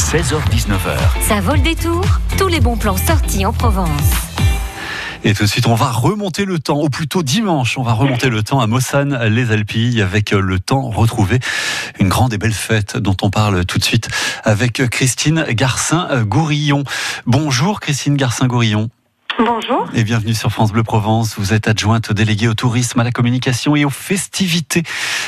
16h-19h. Ça vaut le détour. Tous les bons plans sortis en Provence. Et tout de suite, on va remonter le temps, ou plutôt dimanche, on va remonter le temps à Mossane-les-Alpilles avec le temps retrouvé. Une grande et belle fête dont on parle tout de suite avec Christine Garcin-Gourillon. Bonjour Christine Garcin-Gourillon. Bonjour. Et bienvenue sur France Bleu Provence. Vous êtes adjointe déléguée au tourisme, à la communication et aux festivités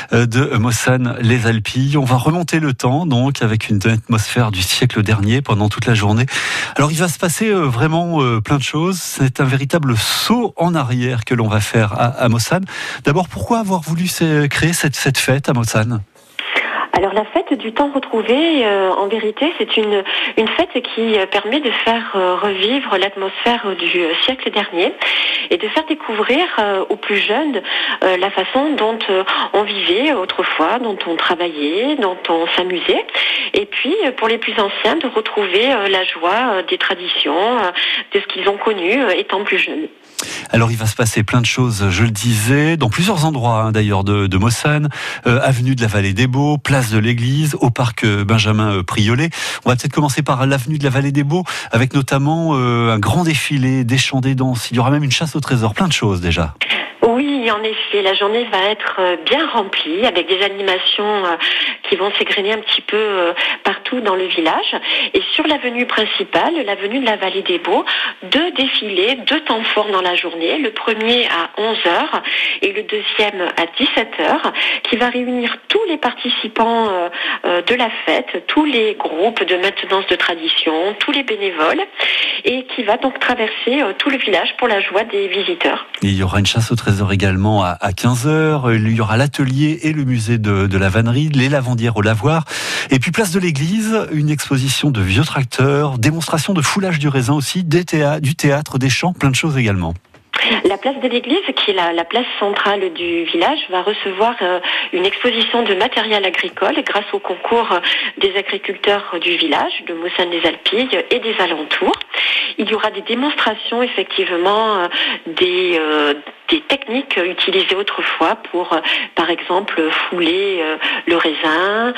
de Mossane-les-Alpilles. On va remonter le temps, donc, avec une atmosphère du siècle dernier pendant toute la journée. Alors, il va se passer vraiment plein de choses. C'est un véritable saut en arrière que l'on va faire à Mossane. D'abord, pourquoi avoir voulu créer cette fête à Mossane ? Alors la fête du temps retrouvé, en vérité, c'est une fête qui permet de faire revivre l'atmosphère du siècle dernier et de faire découvrir aux plus jeunes la façon dont on vivait autrefois, dont on travaillait, dont on s'amusait. Et puis pour les plus anciens, de retrouver la joie des traditions, de ce qu'ils ont connu étant plus jeunes. Alors il va se passer plein de choses, je le disais, dans plusieurs endroits d'ailleurs de Mossane, avenue de la Vallée des Baux, place de l'Église, au parc Benjamin Priolet. On va peut-être commencer par l'avenue de la Vallée des Baux, avec notamment un grand défilé, des chants, des danses. Il y aura même une chasse au trésor, plein de choses déjà. Oui, en effet, la journée va être bien remplie avec des animations qui vont s'égrener un petit peu partout dans le village. Et sur l'avenue principale, l'avenue de la Vallée des Baux, 2 défilés, 2 temps forts dans la journée. Le premier à 11h et le deuxième à 17h, qui va réunir tous les participants de la fête, tous les groupes de maintenance de tradition, tous les bénévoles, et qui va donc traverser tout le village pour la joie des visiteurs. Et il y aura une chasse au trésor également à 15h. Il y aura l'atelier et le musée de la vannerie, les lavandières au lavoir. Et puis place de l'Église, une exposition de vieux tracteurs, démonstration de foulage du raisin aussi, du théâtre, des chants, plein de choses également. La place de l'église, qui est la place centrale du village, va recevoir une exposition de matériel agricole grâce au concours des agriculteurs du village, de Mossane-les-Alpilles et des alentours. Il y aura des démonstrations, effectivement, des techniques utilisées autrefois pour, par exemple, fouler le raisin,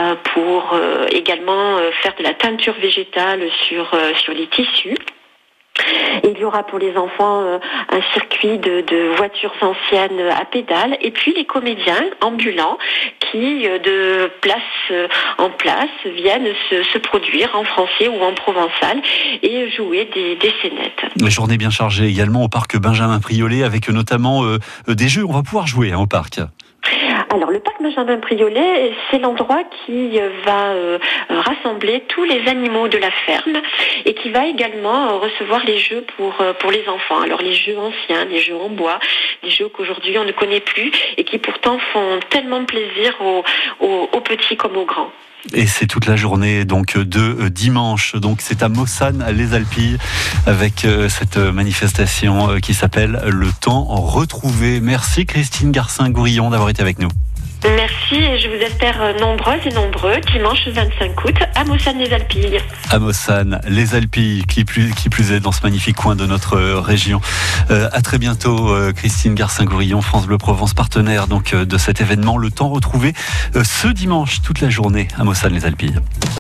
pour également faire de la teinture végétale sur les tissus. Il y aura pour les enfants un circuit de voitures anciennes à pédales et puis les comédiens ambulants qui, de place en place, viennent se produire en français ou en provençal et jouer des scénettes. Une journée bien chargée également au parc Benjamin Priolet avec notamment des jeux. On va pouvoir jouer au parc. Alors, le parc Benjamin Priolet, c'est l'endroit qui va rassembler tous les animaux de la ferme et qui va également recevoir les jeux pour les enfants. Alors, les jeux anciens, les jeux en bois, des jeux qu'aujourd'hui on ne connaît plus et qui pourtant font tellement plaisir aux petits comme aux grands. Et c'est toute la journée donc de dimanche. Donc c'est à Mossane-les-Alpilles avec cette manifestation qui s'appelle Le Temps Retrouvé. Merci Christine Garcin-Gourillon d'avoir été avec nous. Merci et je vous espère nombreuses et nombreux dimanche 25 août à Mossane-les-Alpilles. À Mossane-les-Alpilles, qui plus est dans ce magnifique coin de notre région. À très bientôt Christine Garcin-Gourillon, France Bleu Provence, partenaire donc de cet événement Le Temps Retrouvé ce dimanche toute la journée à Mossane-les-Alpilles.